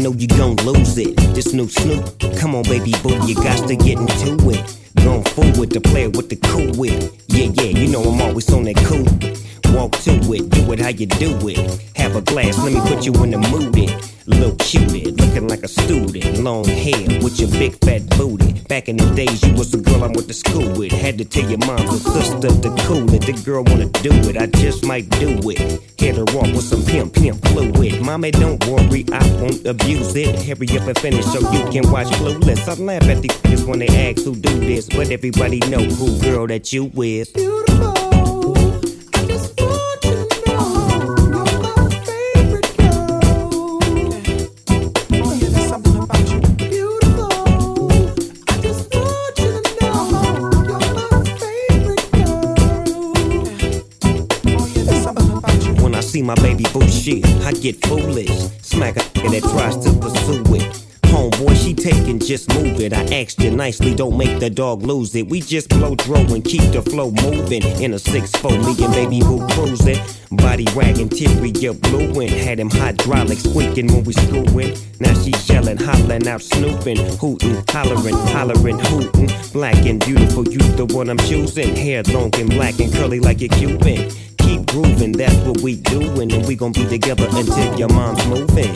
know you gon' lose it. This new Snoop, come on baby boo, you got to get into it. Going forward to play with the cool wit. Yeah, you know I'm always on that cool. Walk to it, do it how you do it. Have a glass, let me put you in the mood. Little cutie, looking like a student. Long hair with your big fat booty. Back in the days, you was the girl I went to school with. Had to tell your mom and sister to cool it. The girl wanna do it, I just might do it. Hit her off with some pimp fluid. Mommy, don't worry, I won't abuse it. Hurry up and finish so you can watch Clueless. I laugh at these niggas when they ask who do this, but everybody know who girl that you with. Beautiful. See my baby boo shit, I get foolish. Smack a nigga that tries to pursue it. Homeboy, she taking, just move it. I asked you nicely, don't make the dog lose it. We just blow dro and keep the flow moving. In a 6'4", me and baby boo cruising. Body wagging, interior blueing. Had him hydraulics squeaking when we screwing. Now she yelling, hollering out, snooping, hooting, hollering, hooting. Black and beautiful, you the one I'm choosing. Hair long and black and curly like a Cuban. Keep grooving, that's what we doing, and we gon' be together until your mom's moving.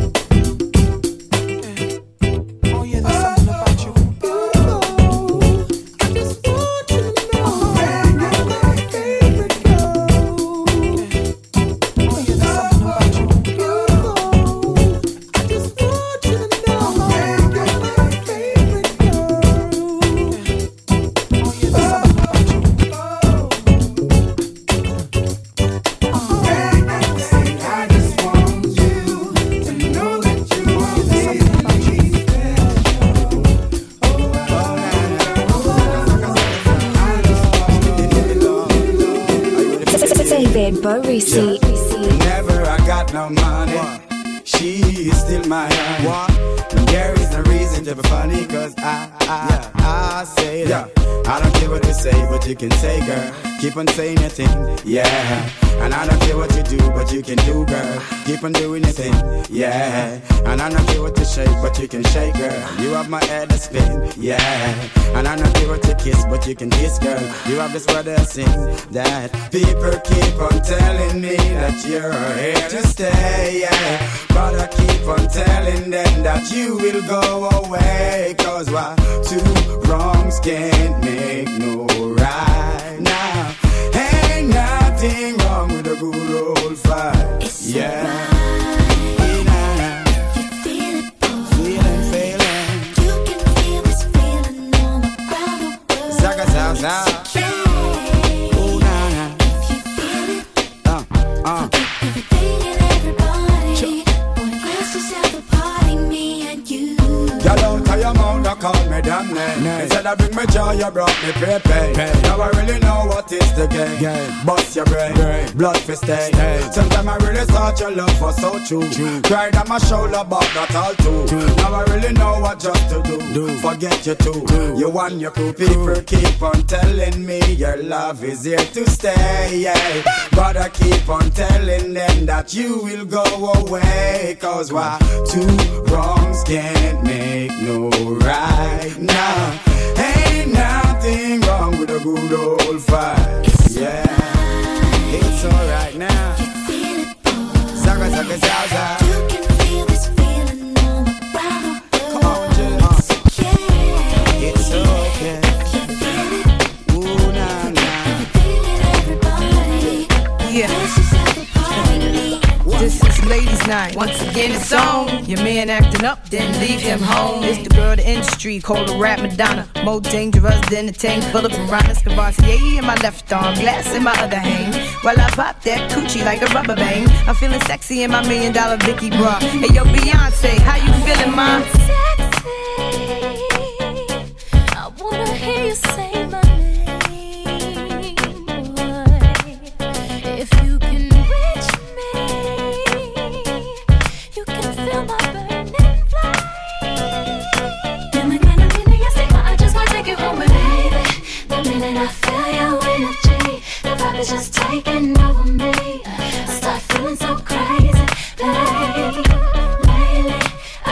Oh yeah, there's something about you. Beautiful. I just want you to know you're my favorite girl. Oh yeah, there's something about you. Beautiful. I just want you to know you're my favorite girl. Oh yeah, there's something about you. David Borisi. Whenever I got no money, she is still my honey. There is no reason to be funny, cause I say that. I don't care what you say, but you can say, girl. Keep on saying your thing, yeah. And I don't care what you do, but you can do, girl. Keep on doing your thing, yeah. And I don't care what you shake, but you can shake, girl. You have my head to spin, yeah. And I don't care what you kiss, but you can kiss, girl. You have this word I sing, that people keep on telling me that you're here to stay, yeah. But I keep on telling them that you will go away. Cause why? Two wrongs can't make no right. Now, ain't nothing wrong with a good old fight. It's yeah. Right. You feel it, boy. Feeling. You can feel this feeling all around the world. Zaga, zaga, zaga. Ooh, nah, nah. If you feel it, forget everything and everybody. Boy, let's just have a party, me and you. Y'all don't tell your mouth to call me damn name. Instead of bring me joy, you brought me prepaid. Now I really know what is the game. Bust your brain, blood for stain. Sometimes I really thought your love was so true. Cried on my shoulder, but not all too. Now I really know what just to do. Forget you too. You and your crew. People keep on telling me your love is here to stay, yeah. But I keep on telling them that you will go away. Cause why? Two wrongs can't make no right. Now, ain't nothing wrong with a good old fight. Yeah, it's alright now. Zaga, zaga, zaga. You can feel this feeling all around the world. Come on, Jill. Yeah. It's okay. You feel it, Ooh, nah, nah. everything and everybody. Yeah. Let's just have a party, me and you. This is ladies' night. Once again, it's on. Your man acting up, then leave him home. It's the girl of the industry, called a rap Madonna. More dangerous than a tank full of piranhas. Cavassier in my left arm, glass in my other hand. While I pop that coochie like a rubber band. I'm feeling sexy in my $1 million Vicky bra. Hey yo, Beyonce, how you feeling, ma? Sexy, I wanna hear you say my name, boy. If you can reach me, you can feel my burning flame. Feeling kinda mean, yes, I just wanna take you home, baby. The minute I feel your energy, the vibe is just taking over me. I start feeling so crazy, baby. Lately,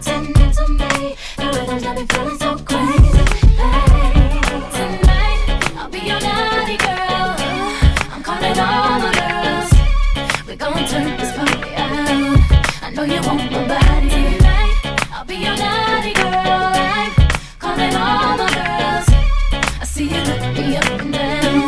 dancing to me. The rhythms got me feeling so crazy. Hey, tonight I'll be your naughty girl. I'm calling all the girls. We're gonna turn this party out. I know you want my body tonight. I'll be your naughty girl. I'm calling all the girls. I see you look me up and down.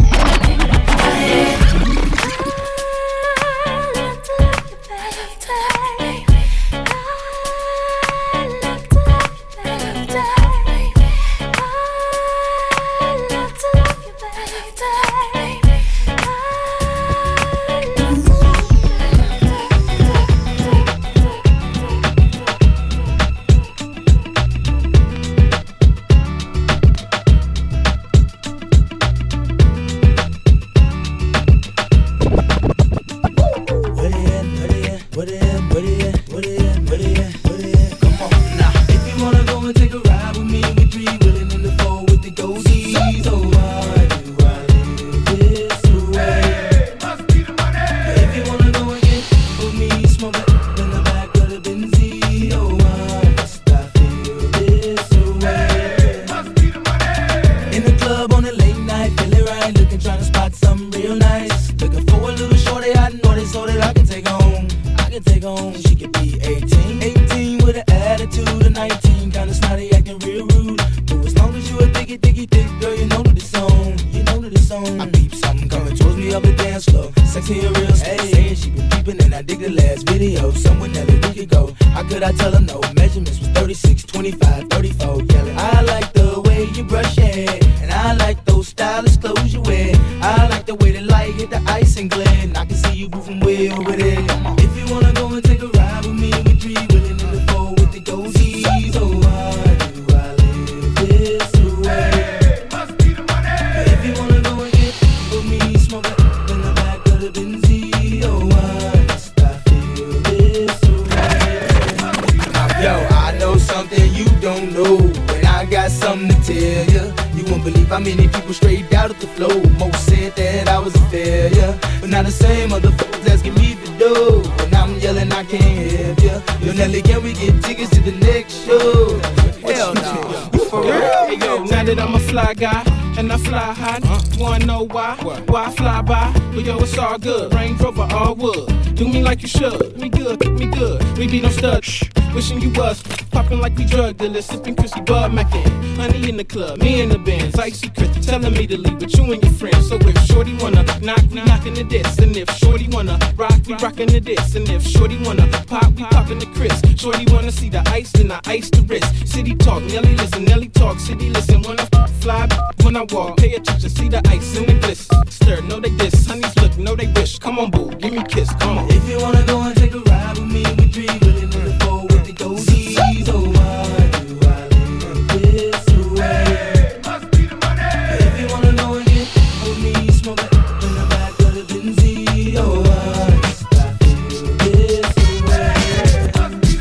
Why fly by? But yo, it's all good. Range Rover, all wood. Do me like you should. Me good, keep me good. We be no stud. Wishing you was popping like we drug dealers, sipping Chrissy Bud Mackin. Honey in the club, me in the Benz, icy Chris telling me to leave with you and your friends. So if Shorty wanna knock, we knockin' the diss. And if Shorty wanna rock, we rockin' the diss. And if Shorty wanna pop, we poppin' the Chris. Shorty wanna see the ice, then I ice the wrist. City talk, Nelly listen, Nelly talk, city listen. When I fly, when I walk, pay attention, see the ice and the bliss. Stir, know they diss, honeys look, know they wish. Come on, boo, give me a kiss, come on. If you wanna go and take a ride with me, we three willing in the four with the goldies. Oh, why do I live this way? Must be the money. If you wanna go and get with me, smoke it in the back of the Benzie. Oh, why must I feel this way? Must be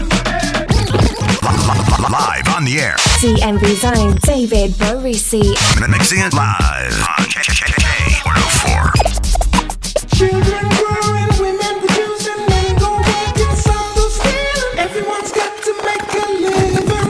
the money. Live on the air. DMV's own David Borisi. Mixing it live on K104. Children growing, women producing, men go working, some go stealing. Everyone's got to make a living.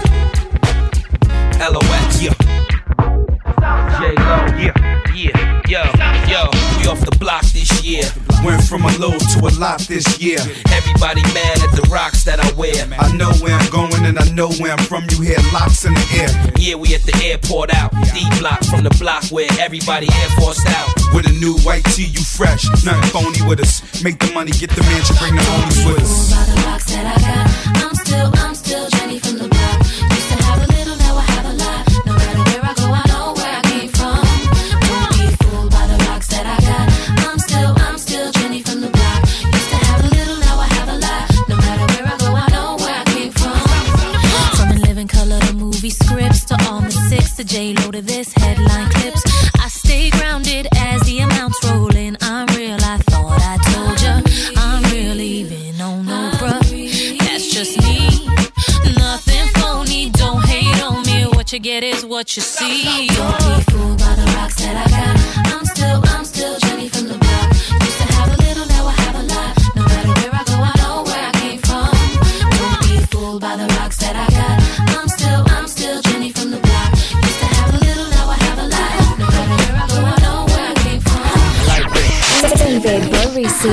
LOX, yeah. J-Lo, yeah. Yo, we off the block this year. Went from a low to a lot this year. Everybody mad at the rocks that I wear. I know where I'm going and I know where I'm from. You hear locks in the air. Yeah, we at the airport out. D-block from the block where everybody Air Forced out. With a new white tee, you fresh. Nothing phony with us. Make the money, get the mansion, bring the homies with us. By the rocks that I got, I'm still Jenny from the block. Used to have a little, now I have a lot. No matter where I go, I know where I came from. Don't be fooled by the rocks that I got. I'm still Jenny from the block. Used to have a little, now I have a lot. No matter where I go, I know where I came from. From In Living Color to movie scripts to all the six to J-Lo to this headline clips. I stay grounded as the amounts roll in. I'm real, I thought I told ya. I'm real even on no bruh. That's just me. Nothing phony, don't hate on me. What you get is what you see. Don't be fooled by the rocks that I got. I'm still Jenny from the block. Used to have a little, now I have a lot. No matter where I go, I know where I came from. Don't be fooled by the rocks looks that I got. I'm still Jenny from the block. Used to have a little, now I have a lot. No matter where I go, I know where I came from. David Barisi.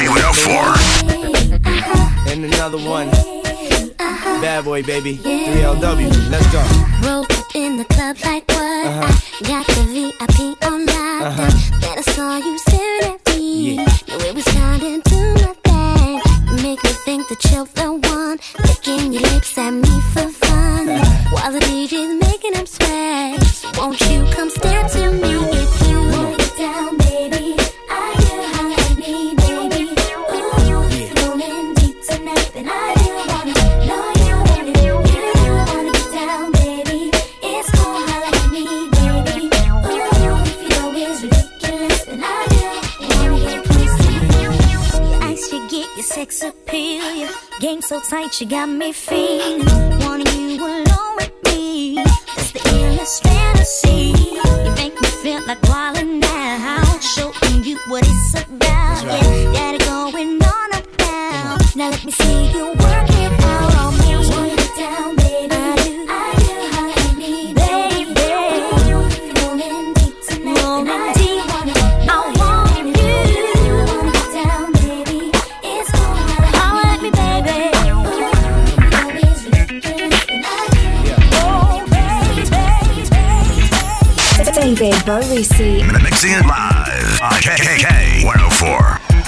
K104. And another one. Bad boy, baby. 3LW. Let's go. Roll up in the club like what? Got the VIP on lock. Then I saw you staring at me. No, it was time to do my thing. You make me think that you're the one. Licking your lips at me for fun. While the DJ's making them swag. So won't you come step to me if you wanna get down, baby? I do like me, baby. Ooh, rolling deep tonight, and I do wanna know you wanna do. You wanna get down, baby. It's cool, I like me, baby. Ooh, if you know it's ridiculous, then I do wanna get close to you. Your ice, you get your sex appeal. Your game so tight, you got me feeling. Wanting you alone with me. That's the illest fantasy. You make me feel like wildin' now. Showing you what it's about. Yeah, got it going on up now. Now let me see you work it out on me. Wanna get down, baby. I do like me, baby. Rolling deep tonight, and I do wanna. I want you. Wanna get down, baby. It's cool, I like me, baby. Ooh, always ridiculous, and I do. Oh, baby. David Barisi. Mixing it live on KK104.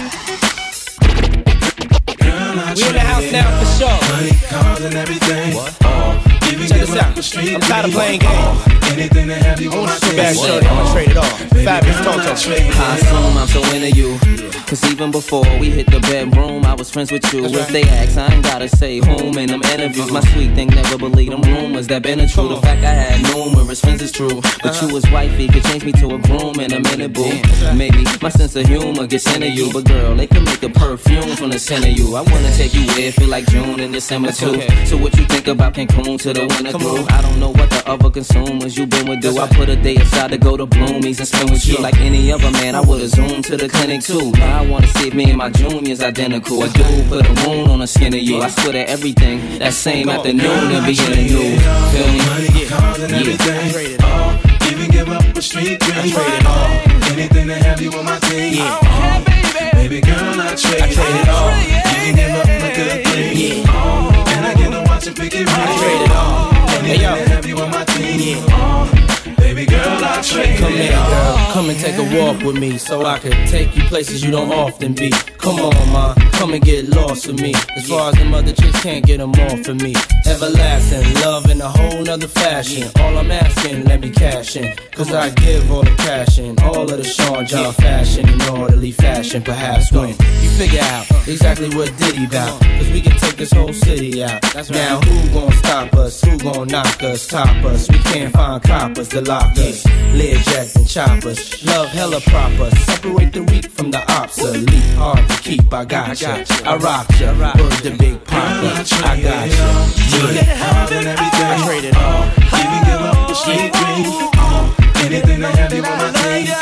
We in the house now for sure. Money, cars, and everything. What? Even Check give this up out. the street. I'm tired of playing games. Anything to have you I on want my to shoot back team. shorty, I'm gonna trade it all. Fabulous Toto. I assume I'm so into you. Cause even before we hit the bedroom, I was friends with you. That's If right. they ask, I ain't gotta say whom in them interviews. My sweet thing never believed them rumors that been true. The fact I had numerous friends is true. But you was wifey, could change me to a groom in a minute, boo. Maybe my sense of humor gets into you. But girl, they can make a perfume from the scent of you. I wanna take you where it feel like June and December too. Okay. So what you think about Cancun to the winter through? I don't know what the other consumers you been with do. I put a day aside to go to Bloomies and spend with you. Like any other man, I would've zoomed to the clinic too. Now I wanna see if me and my junior's identical. A dude put a wound on the skin of you. I swear that everything that same afternoon and be in the news. Feel me? Money, cars, and everything. Even give up a street dream. Anything to have you on my team. Baby girl, I trade it all. Even give up a good thing. And I get to watch it pick it right. I trade it all. Anything to have you on my team. Baby girl, I trade Come it here, all. girl. Come and take a walk with me so I could take you places you don't often be. Come on, ma. Come and get lost with me. As far as them other chicks can't get them off of me. Everlasting love in a whole nother fashion. All I'm asking, let me cash in. Cause I give all the cash in. All of the Sean John fashion in orderly fashion. Perhaps when you figure out exactly what Diddy bout. Cause we can take this whole city out. Now who gon' stop us? Who gon' knock us? Top us? We can't find coppers to lock us. Learjets and choppers. Love hella proper. Separate the weak from the obsolete. Hard to keep, I got ya. I rock ya. Word the big papa. I got ya. Cars and everything. I trade it all. Even give up a street dream. Anything to have you on my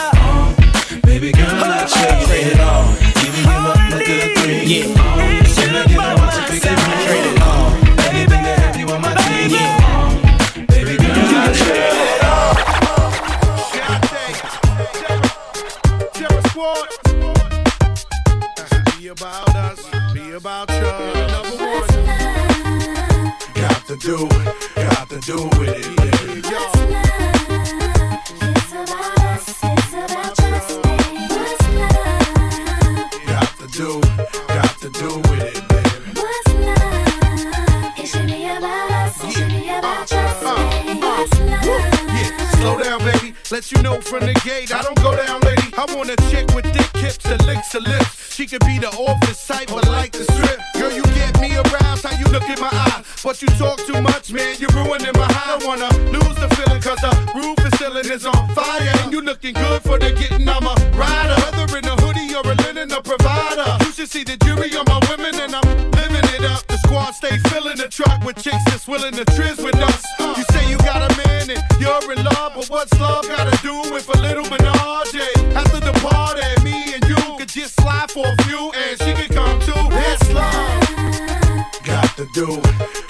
team. Baby girl, I trade it all. Even give up a good thing. And I get to watch it pick it right. Trade it all. Anything to have you on my team. Baby girl, I trade it all. Be about us, be about you. Got to do with it. Yeah. Got to do with it, baby. Slow down, baby. Let you know from the gate, I don't go down, lady. I want a chick with thick hips and licks her lips. She could be the office type, but like the strip. Girl, you get me aroused, how you look in my eyes. But you talk too much, man, you're ruining my high. I don't wanna lose the feeling, cause the roof is ceiling is on fire. And you looking good for the getting, I'm a rider. Whether in a hoodie or a linen, a provider. You should see the jury on my women, and I'm living it up. The squad stay filling the truck with chicks that's willing to trizz with us. You say you got a man and you're in love, but what's love gotta do with a little menage? After the party, me and you could just slide for a few, and she could come too. That's love. Got to do